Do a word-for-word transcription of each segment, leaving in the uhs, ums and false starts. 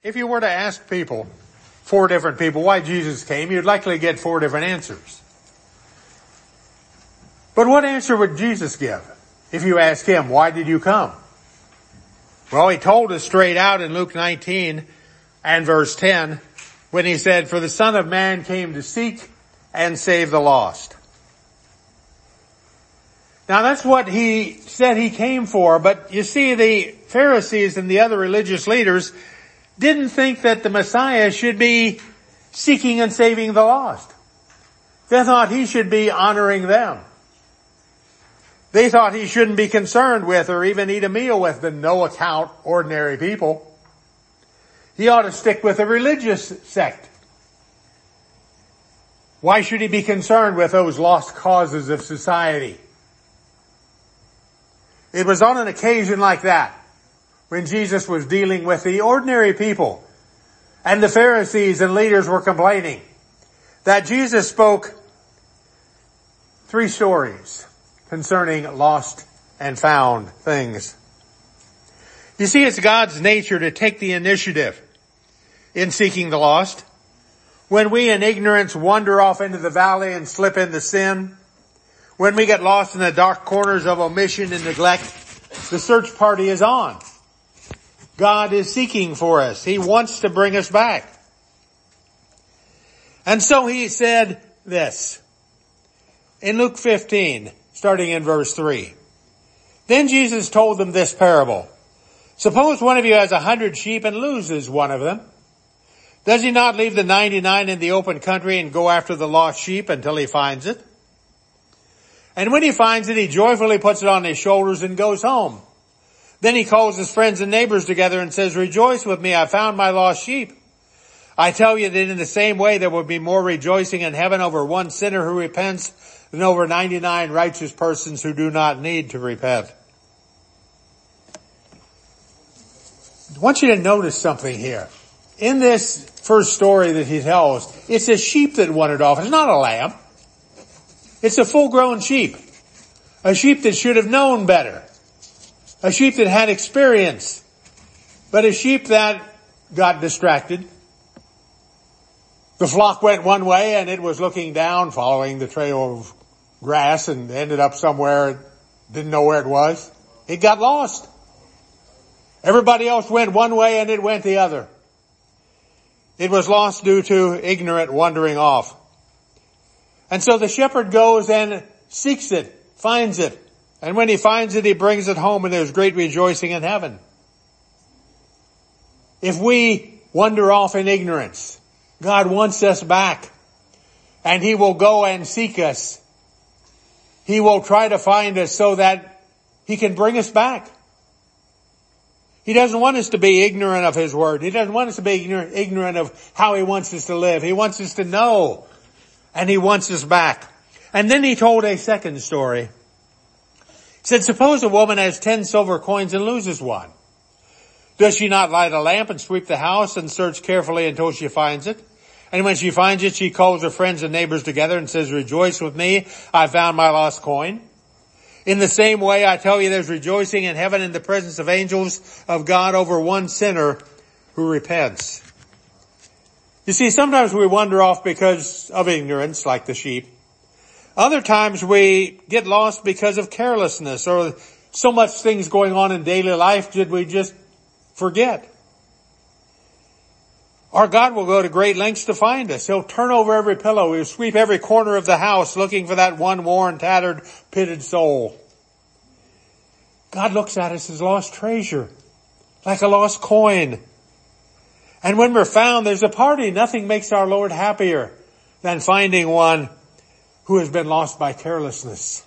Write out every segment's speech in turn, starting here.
If you were to ask people, four different people, why Jesus came, you'd likely get four different answers. But what answer would Jesus give if you ask him, why did you come? Well, he told us straight out in Luke nineteen and verse ten when he said, for the Son of Man came to seek and save the lost. Now that's what he said he came for, but you see, the Pharisees and the other religious leaders didn't think that the Messiah should be seeking and saving the lost. They thought he should be honoring them. They thought he shouldn't be concerned with or even eat a meal with the no-account ordinary people. He ought to stick with a religious sect. Why should he be concerned with those lost causes of society? It was on an occasion like that when Jesus was dealing with the ordinary people and the Pharisees and leaders were complaining that Jesus spoke three stories concerning lost and found things. You see, it's God's nature to take the initiative in seeking the lost. When we in ignorance wander off into the valley and slip into sin, when we get lost in the dark corners of omission and neglect, the search party is on. God is seeking for us. He wants to bring us back. And so he said this in Luke fifteen, starting in verse three. Then Jesus told them this parable. Suppose one of you has a hundred sheep and loses one of them. Does he not leave the ninety-nine in the open country and go after the lost sheep until he finds it? And when he finds it, he joyfully puts it on his shoulders and goes home. Then he calls his friends and neighbors together and says, rejoice with me, I found my lost sheep. I tell you that in the same way there will be more rejoicing in heaven over one sinner who repents than over ninety-nine righteous persons who do not need to repent. I want you to notice something here. In this first story that he tells, it's a sheep that wandered off. It's not a lamb. It's a full-grown sheep. A sheep that should have known better. A sheep that had experience. But a sheep that got distracted. The flock went one way and it was looking down, following the trail of grass and ended up somewhere, didn't know where it was. It got lost. Everybody else went one way and it went the other. It was lost due to ignorant wandering off. And so the shepherd goes and seeks it, finds it. And when he finds it, he brings it home and there's great rejoicing in heaven. If we wander off in ignorance, God wants us back. And he will go and seek us. He will try to find us so that he can bring us back. He doesn't want us to be ignorant of his word. He doesn't want us to be ignorant, ignorant of how he wants us to live. He wants us to know. And he wants us back. And then he told a second story. He said, suppose a woman has ten silver coins and loses one. Does she not light a lamp and sweep the house and search carefully until she finds it? And when she finds it, she calls her friends and neighbors together and says, rejoice with me, I found my lost coin. In the same way, I tell you, there's rejoicing in heaven in the presence of angels of God over one sinner who repents. You see, sometimes we wander off because of ignorance, like the sheep. Other times we get lost because of carelessness or so much things going on in daily life did we just forget. Our God will go to great lengths to find us. He'll turn over every pillow. He'll sweep every corner of the house looking for that one worn, tattered, pitted soul. God looks at us as lost treasure, like a lost coin. And when we're found, there's a party. Nothing makes our Lord happier than finding one who has been lost by carelessness.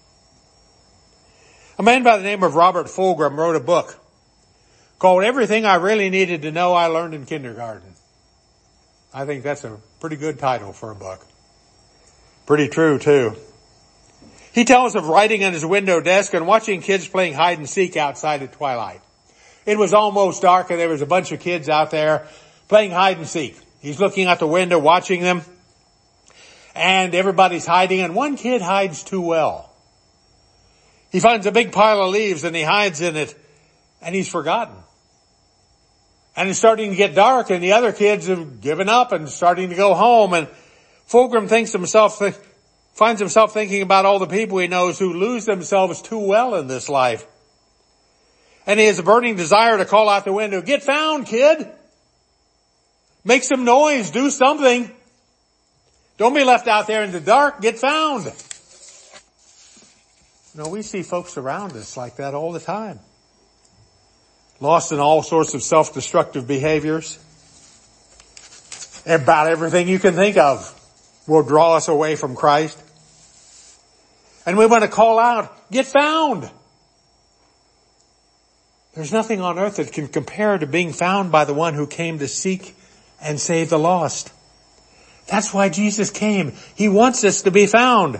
A man by the name of Robert Fulghum wrote a book called Everything I Really Needed to Know I Learned in Kindergarten. I think that's a pretty good title for a book. Pretty true, too. He tells of writing on his window desk and watching kids playing hide and seek outside at twilight. It was almost dark and there was a bunch of kids out there playing hide and seek. He's looking out the window watching them and everybody's hiding and one kid hides too well. He finds a big pile of leaves and he hides in it and he's forgotten. And it's starting to get dark, and the other kids have given up and starting to go home. And Fulgrim thinks himself, finds himself thinking about all the people he knows who lose themselves too well in this life. And he has a burning desire to call out the window, "Get found, kid! Make some noise, do something. Don't be left out there in the dark, get found." You know, we see folks around us like that all the time. Lost in all sorts of self-destructive behaviors. About everything you can think of will draw us away from Christ. And we want to call out, "Get found!" There's nothing on earth that can compare to being found by the one who came to seek and save the lost. That's why Jesus came. He wants us to be found.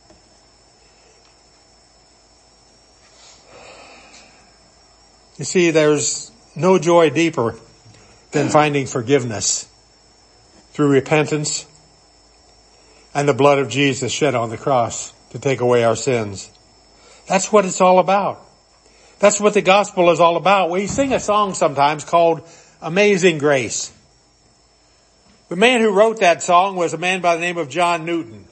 You see, there's no joy deeper than finding forgiveness through repentance and the blood of Jesus shed on the cross to take away our sins. That's what it's all about. That's what the gospel is all about. We sing a song sometimes called Amazing Grace. The man who wrote that song was a man by the name of John Newton.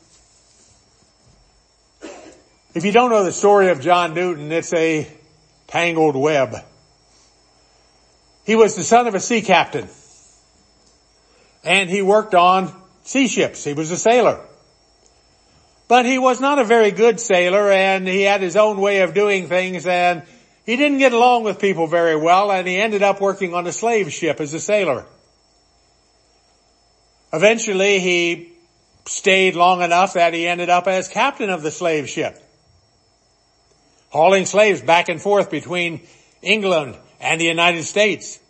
If you don't know the story of John Newton, it's a tangled web. He was the son of a sea captain, and he worked on sea ships. He was a sailor. But he was not a very good sailor, and he had his own way of doing things, and he didn't get along with people very well, and he ended up working on a slave ship as a sailor. Eventually, he stayed long enough that he ended up as captain of the slave ship, hauling slaves back and forth between England and the United States.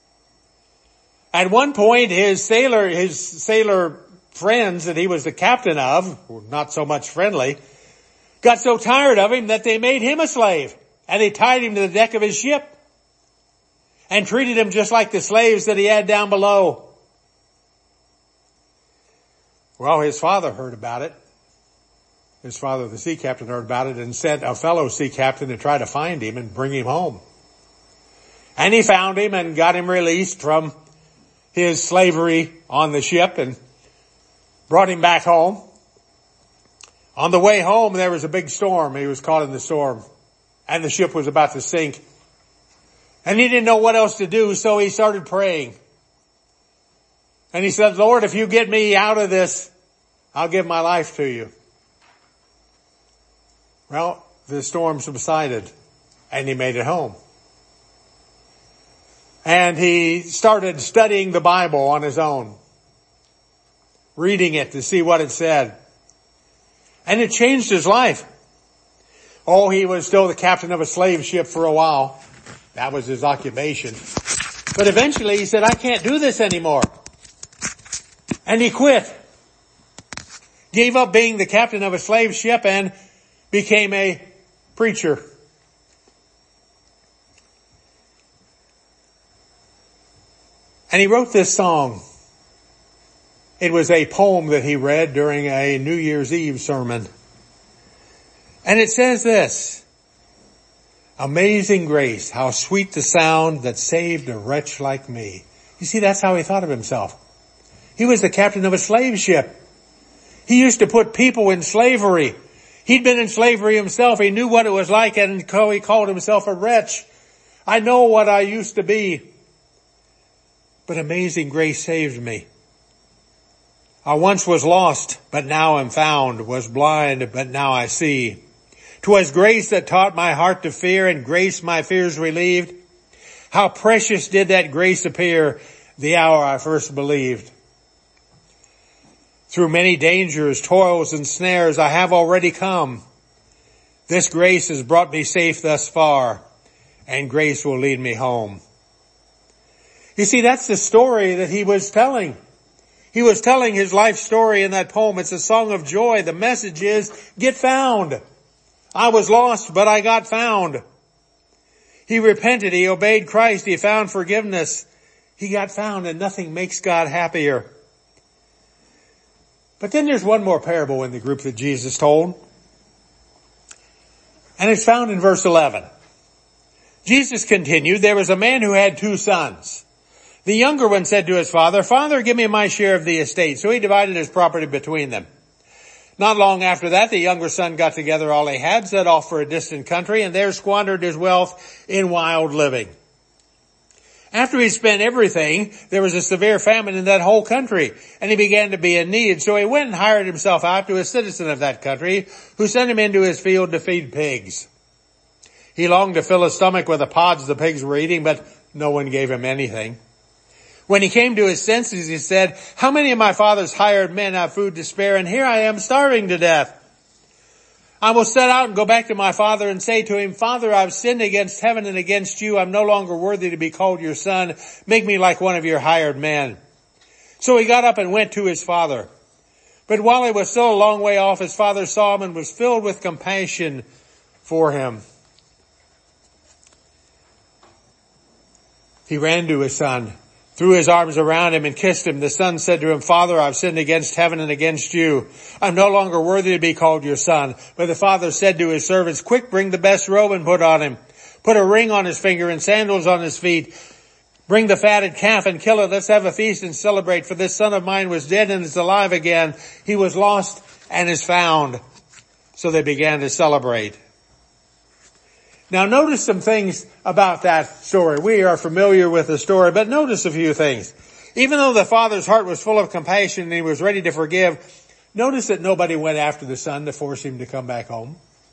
At one point, his sailor, his sailor friends that he was the captain of, not so much friendly, got so tired of him that they made him a slave, and they tied him to the deck of his ship and treated him just like the slaves that he had down below. Well, his father heard about it. His father, the sea captain, heard about it and sent a fellow sea captain to try to find him and bring him home. And he found him and got him released from his slavery on the ship and brought him back home. On the way home, there was a big storm. He was caught in the storm, and the ship was about to sink. And he didn't know what else to do, so he started praying. And he said, "Lord, if you get me out of this, I'll give my life to you." Well, the storm subsided, and he made it home. And he started studying the Bible on his own, reading it to see what it said. And it changed his life. Oh, he was still the captain of a slave ship for a while. That was his occupation. But eventually he said, "I can't do this anymore." And he quit. Gave up being the captain of a slave ship and became a preacher. And he wrote this song. It was a poem that he read during a New Year's Eve sermon. And it says this: "Amazing grace, how sweet the sound that saved a wretch like me." You see, that's how he thought of himself. He was the captain of a slave ship. He used to put people in slavery. He'd been in slavery himself. He knew what it was like, and he called himself a wretch. I know what I used to be, but amazing grace saved me. I once was lost, but now am found, was blind, but now I see. 'Twas grace that taught my heart to fear, and grace my fears relieved. How precious did that grace appear the hour I first believed. Through many dangers, toils, and snares I have already come. This grace has brought me safe thus far, and grace will lead me home. You see, that's the story that he was telling. He was telling his life story in that poem. It's a song of joy. The message is, get found. I was lost, but I got found. He repented. He obeyed Christ. He found forgiveness. He got found, and nothing makes God happier. But then there's one more parable in the group that Jesus told. And it's found in verse eleven. Jesus continued, there was a man who had two sons. The younger one said to his father, "Father, give me my share of the estate." So he divided his property between them. Not long after that, the younger son got together all he had, set off for a distant country, and there squandered his wealth in wild living. After he spent everything, there was a severe famine in that whole country, and he began to be in need. So he went and hired himself out to a citizen of that country, who sent him into his field to feed pigs. He longed to fill his stomach with the pods the pigs were eating, but no one gave him anything. When he came to his senses, he said, "How many of my father's hired men have food to spare, and here I am starving to death? I will set out and go back to my father and say to him, 'Father, I've sinned against heaven and against you. I'm no longer worthy to be called your son. Make me like one of your hired men.' So he got up and went to his father. But while he was still a long way off, his father saw him and was filled with compassion for him. He ran to his son, threw his arms around him and kissed him. The son said to him, 'Father, I've sinned against heaven and against you. I'm no longer worthy to be called your son.' But the father said to his servants, 'Quick, bring the best robe and put on him. Put a ring on his finger and sandals on his feet. Bring the fatted calf and kill it. Let's have a feast and celebrate. For this son of mine was dead and is alive again. He was lost and is found.' So they began to celebrate." Now notice some things about that story. We are familiar with the story, but notice a few things. Even though the father's heart was full of compassion and he was ready to forgive, notice that nobody went after the son to force him to come back home.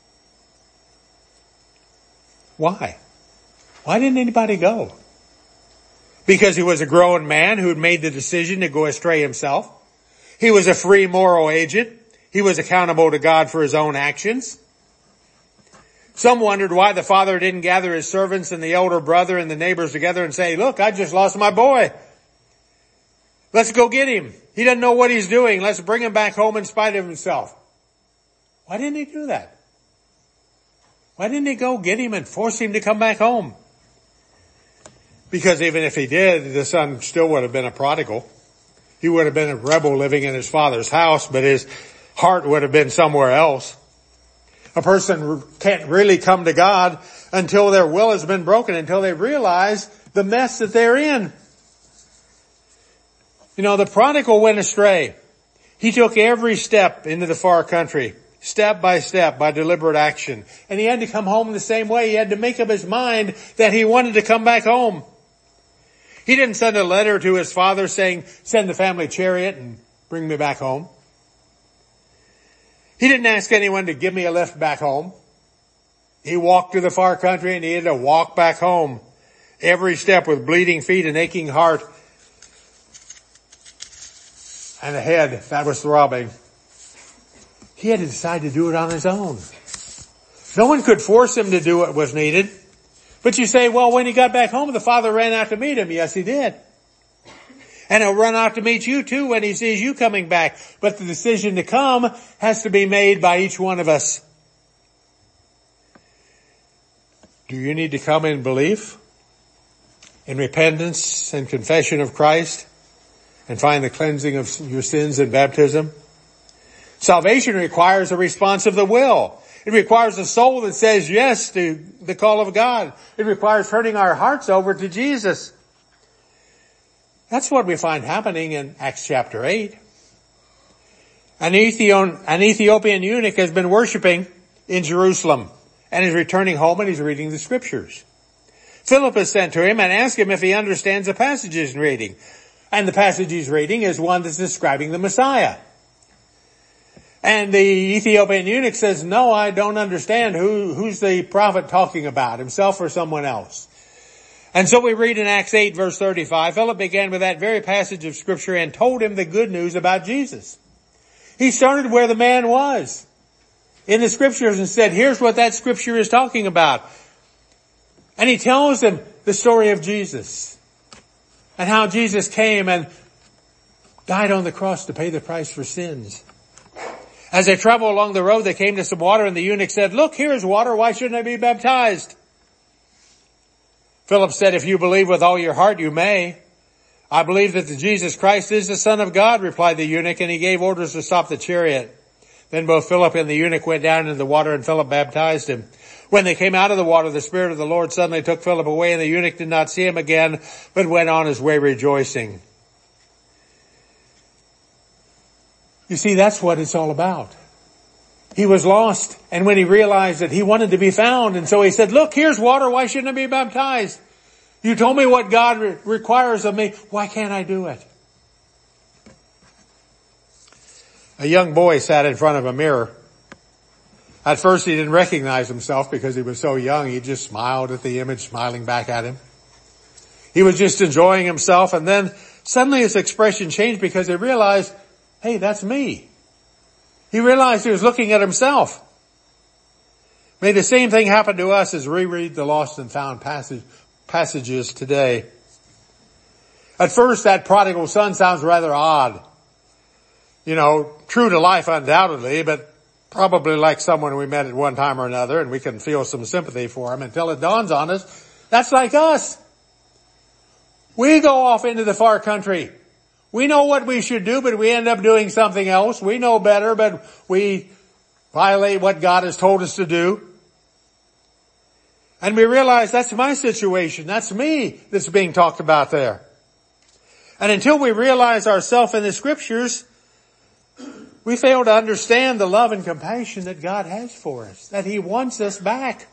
Why? Why didn't anybody go? Because he was a grown man who had made the decision to go astray himself. He was a free moral agent. He was accountable to God for his own actions. Some wondered why the father didn't gather his servants and the elder brother and the neighbors together and say, "Look, I just lost my boy. Let's go get him. He doesn't know what he's doing. Let's bring him back home in spite of himself." Why didn't he do that? Why didn't he go get him and force him to come back home? Because even if he did, the son still would have been a prodigal. He would have been a rebel living in his father's house, but his heart would have been somewhere else. A person can't really come to God until their will has been broken, until they realize the mess that they're in. You know, the prodigal went astray. He took every step into the far country, step by step, by deliberate action. And he had to come home the same way. He had to make up his mind that he wanted to come back home. He didn't send a letter to his father saying, "Send the family chariot and bring me back home." He didn't ask anyone to give me a lift back home. He walked to the far country and he had to walk back home. Every step with bleeding feet and aching heart and a head that was throbbing. He had to decide to do it on his own. No one could force him to do what was needed. But you say, well, when he got back home, the father ran out to meet him. Yes, he did. And he'll run out to meet you too when he sees you coming back. But the decision to come has to be made by each one of us. Do you need to come in belief, in repentance and confession of Christ, and find the cleansing of your sins in baptism? Salvation requires a response of the will. It requires a soul that says yes to the call of God. It requires turning our hearts over to Jesus. That's what we find happening in Acts chapter eight. An Ethiopian, an Ethiopian eunuch has been worshiping in Jerusalem and is returning home and he's reading the scriptures. Philip is sent to him and asks him if he understands the passage he's reading. And the passage he's reading is one that's describing the Messiah. And the Ethiopian eunuch says, no, I don't understand. Who, who's the prophet talking about, himself or someone else? And so we read in Acts eight verse thirty-five, Philip began with that very passage of scripture and told him the good news about Jesus. He started where the man was in the scriptures and said, here's what that scripture is talking about. And he tells him the story of Jesus and how Jesus came and died on the cross to pay the price for sins. As they traveled along the road, they came to some water and the eunuch said, look, here is water. Why shouldn't I be baptized? Philip said, if you believe with all your heart, you may. I believe that the Jesus Christ is the Son of God, replied the eunuch, and he gave orders to stop the chariot. Then both Philip and the eunuch went down into the water and Philip baptized him. When they came out of the water, the Spirit of the Lord suddenly took Philip away, and the eunuch did not see him again, but went on his way rejoicing. You see, that's what it's all about. He was lost, and when he realized that he wanted to be found, and so he said, look, here's water, why shouldn't I be baptized? You told me what God re- requires of me, why can't I do it? A young boy sat in front of a mirror. At first he didn't recognize himself because he was so young. He just smiled at the image, smiling back at him. He was just enjoying himself, and then suddenly his expression changed because he realized, hey, that's me. He realized he was looking at himself. May the same thing happen to us as we read the Lost and Found passage, passages today. At first, that prodigal son sounds rather odd. You know, true to life undoubtedly, but probably like someone we met at one time or another, and we can feel some sympathy for him until it dawns on us, that's like us. We go off into the far country. We know what we should do, but we end up doing something else. We know better, but we violate what God has told us to do. And we realize that's my situation. That's me that's being talked about there. And until we realize ourselves in the scriptures, we fail to understand the love and compassion that God has for us, that He wants us back.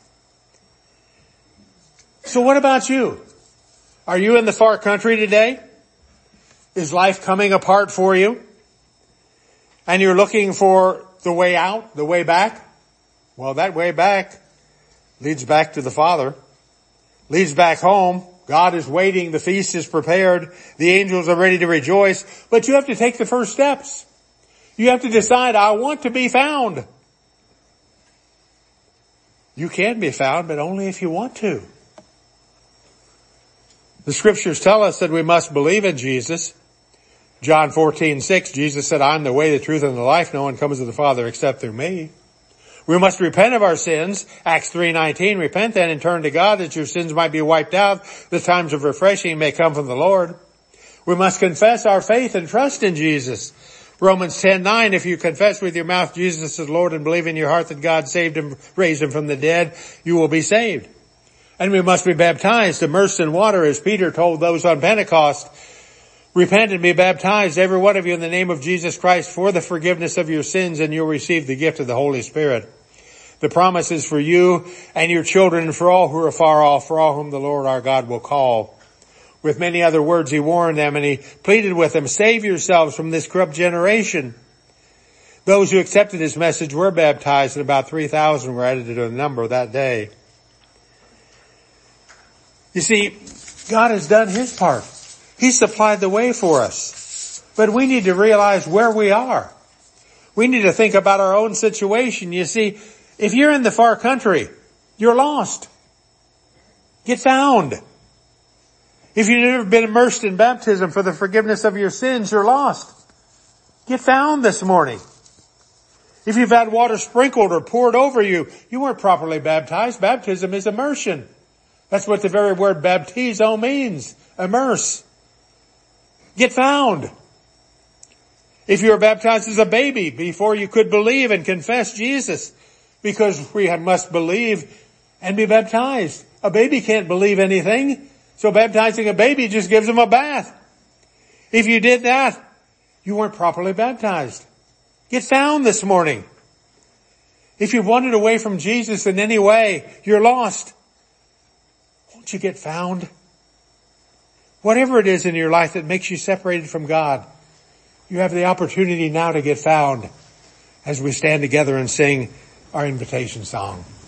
So what about you? Are you in the far country today? Is life coming apart for you? And you're looking for the way out, the way back? Well, that way back leads back to the Father, leads back home. God is waiting. The feast is prepared. The angels are ready to rejoice. But you have to take the first steps. You have to decide, I want to be found. You can be found, but only if you want to. The scriptures tell us that we must believe in Jesus. John fourteen six, Jesus said, I'm the way, the truth, and the life. No one comes to the Father except through me. We must repent of our sins. Acts three nineteen, repent then and turn to God that your sins might be wiped out. The times of refreshing may come from the Lord. We must confess our faith and trust in Jesus. Romans ten nine, if you confess with your mouth Jesus is Lord and believe in your heart that God saved him, raised him from the dead, you will be saved. And we must be baptized, immersed in water, as Peter told those on Pentecost. Repent and be baptized, every one of you, in the name of Jesus Christ for the forgiveness of your sins, and you'll receive the gift of the Holy Spirit. The promise is for you and your children and for all who are far off, for all whom the Lord our God will call. With many other words, he warned them and he pleaded with them, save yourselves from this corrupt generation. Those who accepted his message were baptized, and about three thousand were added to the number that day. You see, God has done his part. He supplied the way for us. But we need to realize where we are. We need to think about our own situation. You see, if you're in the far country, you're lost. Get found. If you've never been immersed in baptism for the forgiveness of your sins, you're lost. Get found this morning. If you've had water sprinkled or poured over you, you weren't properly baptized. Baptism is immersion. That's what the very word baptizo means. Immerse. Get found. If you were baptized as a baby before you could believe and confess Jesus, because we must believe and be baptized. A baby can't believe anything, so baptizing a baby just gives him a bath. If you did that, you weren't properly baptized. Get found this morning. If you've wandered away from Jesus in any way, you're lost. Won't you get found? Whatever it is in your life that makes you separated from God, you have the opportunity now to get found as we stand together and sing our invitation song.